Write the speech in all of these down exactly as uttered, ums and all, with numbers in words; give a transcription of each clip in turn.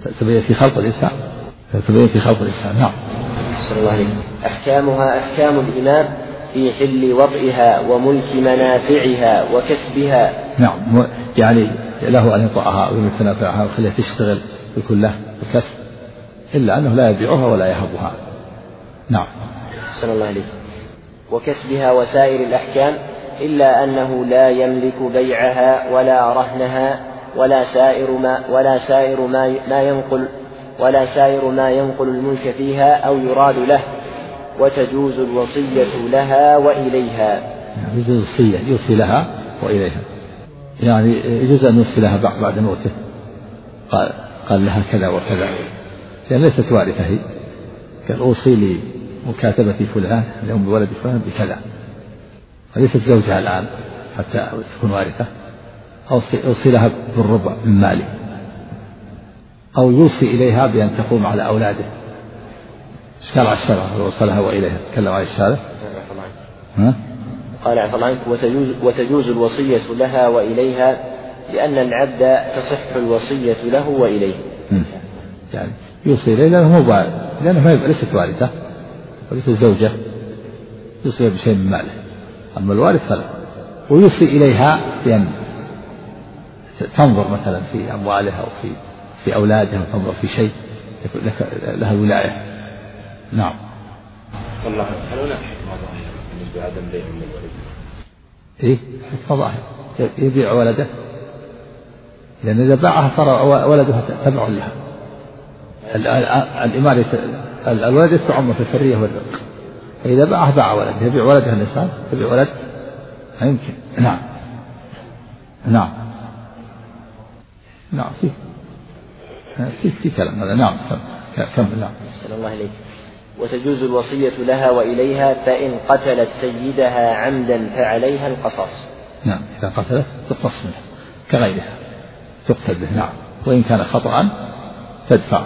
تبين في خلق الإنسان تبين في خلق الإنسان. نعم. صلى الله عليه. أحكامها أحكام الإمام في حل وطئها وملك منافعها وكسبها. نعم، يعني له أن يطأها ويملك منافعها ويخليها تشتغل يكون له الكسب، إلا أنه لا يبيعها ولا يهبها. نعم. صلى الله عليه. وكسبها وسائر الأحكام إلا أنه لا يملك بيعها ولا رهنها ولا سائر ما ولا سائر ما ما ينقل ولا سائر ما ينقل الملك فيها أو يراد له، وتجوز الوصية لها وإليها. يعني يجوز الوصية يوصي لها وإليها، يعني يجوز أن يوصي لها بعد موته، قال قال لها كذا وكذا، لأن يعني ليست وارثة هي، قال أوصي لمكاتبة فلان اليوم بولد فلان بكذا، وليست زوجها الآن حتى تكون وارثة. أوصي لها بالربع من مالي، أو يوصي إليها بأن تقوم على أولاده. إشكال على الشرع وصلها وإليها، تكلم على الشارع. ها؟ قال عفوا عنك. وتجوز, وتجوز الوصية لها وإليها لأن العبد تصح الوصية له وإليه. يعني يوصي إليه لأنه مو لأنه ما ليست وارثة وليست زوجة، يوصي بشيء من ماله، أما الوارث فلا. ويوصي إليها بأن تنظر مثلا في أموالها أو في في أولادها وتنظر في شيء لها ولاية. نعم. والله هل هناك حكمة ظاهرة بالنسبة لعدم بيع من الولد؟ إيه حكمة ظاهرة، يبيع ولده، لأن إذا باعها صار ولدها تبع لها. الإمارة الولد يستعمل في الحرية والرق، فإذا باعها باع ولده، يبيع ولدها الإنسان يبيع ولد ما يمكن. نعم. نعم. نعم في في في كلام هذا. نعم كمل. نعم. صلى الله عليه. وتجوز الوصية لها وإليها فإن قتلت سيدها عمدا فعليها القصاص. نعم، إذا قتلت تقتص منه كغيرها تقتل به. نعم. وإن كان خطأ تدفع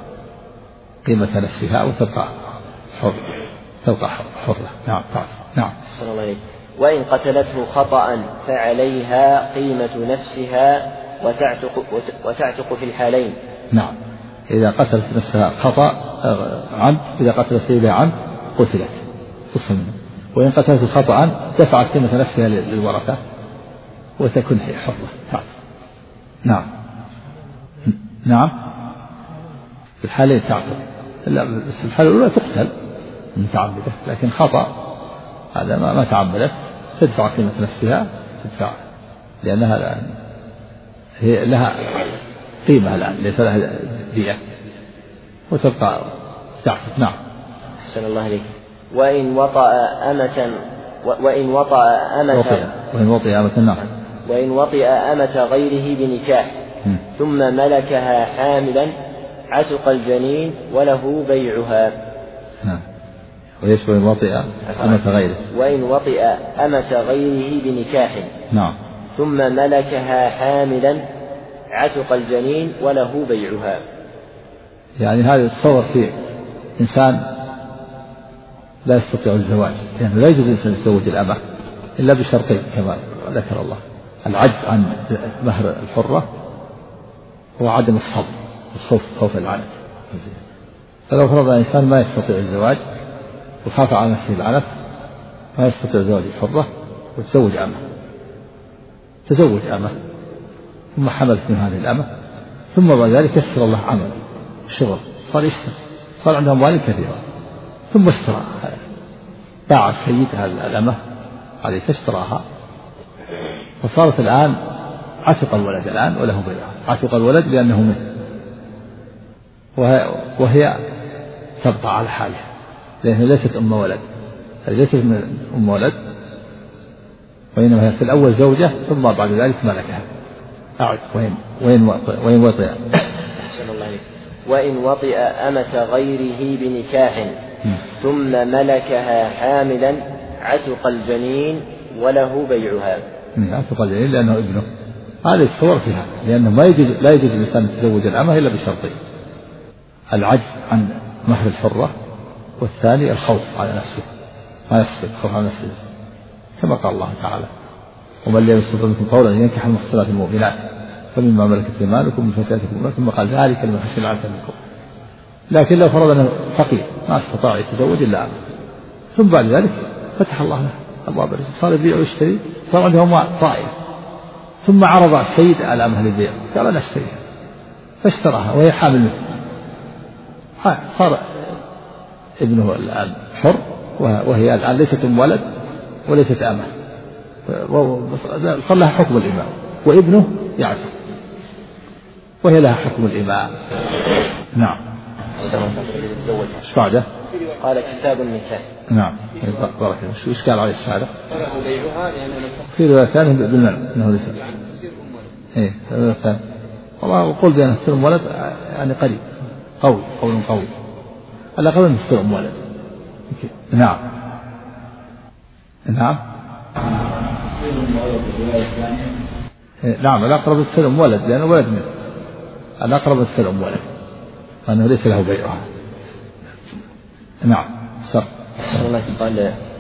قيمة نفسها وتبقى حر تبقى حرة. نعم. نعم. صلى الله عليه. وإن قتلته خطأ فعليها قيمة نفسها وتعتق, وتعتق في الحالين. نعم. إذا قتلت نفسها خطأ عمد، إذا قتلت سيدها عمد قتلت قص منه. وإن قتلت خطأ دفعت قيمة نفسها للورثة وتكون حرة. نعم. نعم. في الحالين تعتق، بس في الحالة الأولى تقتل متعمدة، لكن خطأ هذا ما, ما تعمدت تدفع قيمة نفسها تدفع، لأنها الآن هي لها قيمة الآن ليس لها دية وتبقى تعتق. نعم. أحسن الله عليك. وإن وطأ أمة وإن وطأ أمة وإن وطئ أمة نعم. وإن وطئ أمة غيره بنكاح م. ثم ملكها حاملا عتق الجنين وله بيعها. نعم. ويش وإن وطئ أمة غيره وإن وطئ أمة غيره بنكاح نعم ثم ملكها حاملا عتق الجنين وله بيعها. يعني هذا التصور في إنسان لا يستطيع الزواج، لأنه يعني لا يجوز الإنسان يتزوج الأمة إلا بشرطين كما ذكر الله: العجز عن مهر الحرة وعدم الصبر والخوف خوف العنف. فلو فرض الإنسان ما يستطيع الزواج وخاف على نفسه العنف ما يستطيع زواج الحرة وتزوج أمة، تزوج أمة ثم حملت من هذه الأمة، ثم بعد ذلك يسر الله عمل الشغل، صار يشتغل، صار عنده أموال كثيرة، ثم اشترى باع السيد هذه الأمة عليه فاشتراها، فصارت الآن عتق الولد الآن وله بيعها. عتق الولد لأنه منه، وهي, وهي تبقى على حالها لأنها ليست أم ولد، ليست من أم ولد، وإنما هي في الأول زوجة ثم بعد ذلك ملكها. أعد وين وين وين وطئ وإن وطئ أمة غيره بنكاح ثم ملكها حاملا عتق الجنين وله بيعها. عتق الجنين لأنه ابنه. هذه الصور فيها، لأنه ما يجوز لا يجوز الإنسان يتزوج الأمة إلا بشرطين: العجز عن مهر الحرة، والثاني الخوف على نفسه، ما يستطيع الخوف على نفسه، كما قال الله تعالى: ومن لم يستطع منكم قولا أن ينكح المحصنات المؤمنات فمما ملكت ايمانكم من فتياتكم ثم قال ذلك لمن خشي العنة منكم. لكن لو فرض انه فقير ما استطاع يتزوج الا أمه، ثم بعد ذلك فتح الله له ابواب الرزق، صار يبيع ويشتري، صار عنده اموال طائله، ثم عرض السيد على امه البيع قال انا اشتريها فاشتراها وهي حامل منه، صار ابنه الان حر وهي الان ليست ام ولد وليست امه، صار لها حكم الامام، وابنه يعتق وهي لها حكم الامام. نعم. بعده قال كتاب النكاح. نعم بارك الله. شو إشكال عليه الشهادة؟ في رواية ثانية بالمنع إنه ليس. إيه رواية ثانية. والله أقول بأن السلم ولد يعني قريب قوي قول قوي. على قول السلم ولد. نعم. نعم. نعم الأقرب السلم ولد لأنه ولد منه. الأقرب السلم ولد. لأنه ليس له بيعها. نعم. صح. الله قال